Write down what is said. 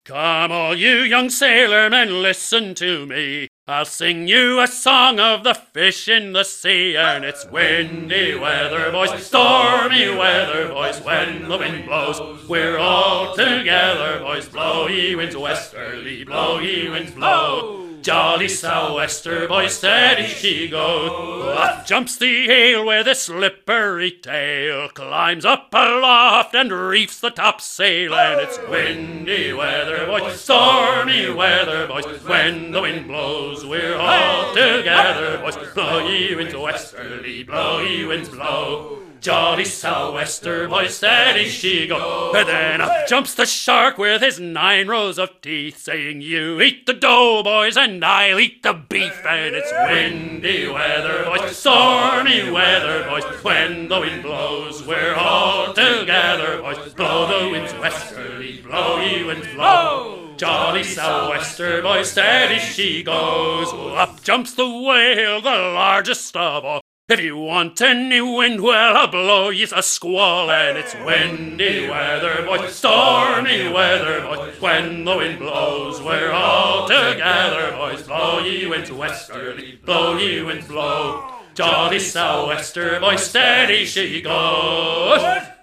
Come all you young sailormen, listen to me. I'll sing you a song of the fish in the sea. And it's windy weather, boys, stormy weather, boys. When the wind blows, we're all together, boys. Blow ye winds westerly, blow ye winds blow. Jolly sou'wester, boys, steady she goes. Up jumps the eel with a slippery tail, climbs up aloft and reefs the topsail. And it's windy weather, boys, stormy weather, boys. When the wind blows, we're all together, boys. Blow ye winds westerly, blow ye winds blow. Jolly sou'wester, boys, steady she goes. And then up jumps the shark with his 9 rows of teeth, saying, you eat the dough, boys, and I'll eat the beef. And it's windy weather, boys, stormy weather, boys. When the wind blows, we're all together, boys. Blow the winds westerly, blow ye winds blow. Jolly sou'wester, boys, steady she goes. Up jumps the whale, the largest of all. If you want any wind, well, I'll blow ye a squall. And it's windy weather, boys, stormy weather, boys. When the wind blows, we're all together, boys. Blow ye winds westerly, blow ye winds blow. Jolly sou'wester, boys, steady she goes.